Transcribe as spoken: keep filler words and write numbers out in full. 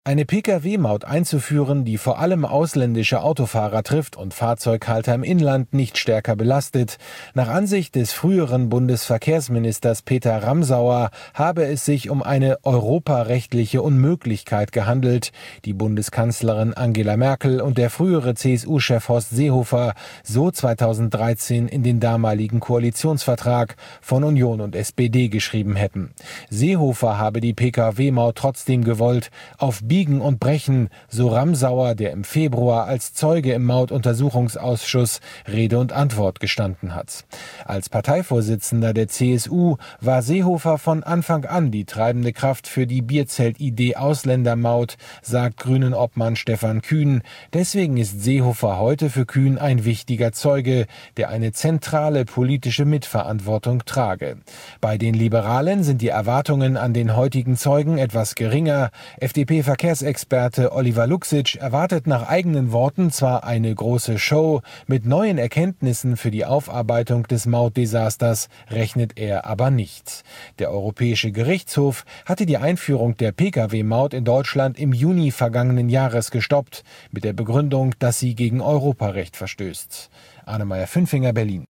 Eine Pkw-Maut einzuführen, die vor allem ausländische Autofahrer trifft und Fahrzeughalter im Inland nicht stärker belastet. Nach Ansicht des früheren Bundesverkehrsministers Peter Ramsauer habe es sich um eine europarechtliche Unmöglichkeit gehandelt. Die Bundeskanzlerin Angela Merkel und der frühere C S U-Chef Horst Seehofer so zweitausenddreizehn in den damaligen Koalitionsvertrag von Union und S P D geschrieben hätten. Seehofer habe die Pkw-Maut trotzdem gewollt, auf Biegen und Brechen, so Ramsauer, der im Februar als Zeuge im Mautuntersuchungsausschuss Rede und Antwort gestanden hat. Als Parteivorsitzender der C S U war Seehofer von Anfang an die treibende Kraft für die Bierzelt-Idee Ausländermaut, sagt Grünen-Obmann Stefan Kühn. Deswegen ist Seehofer heute für Kühn ein wichtiger Zeuge, der eine zentrale politische Mitverantwortung trage. Bei den Liberalen sind die Erwartungen an den heutigen Zeugen etwas geringer. F D P-Verkehrsexperte Oliver Luxic erwartet nach eigenen Worten zwar eine große Show, mit neuen Erkenntnissen für die Aufarbeitung des Mautdesasters rechnet er aber nicht. Der Europäische Gerichtshof hatte die Einführung der Pkw-Maut in Deutschland im Juni vergangenen Jahres gestoppt, mit der Begründung, dass sie gegen Europarecht verstößt. Arne Meyer-Fünfinger, Berlin.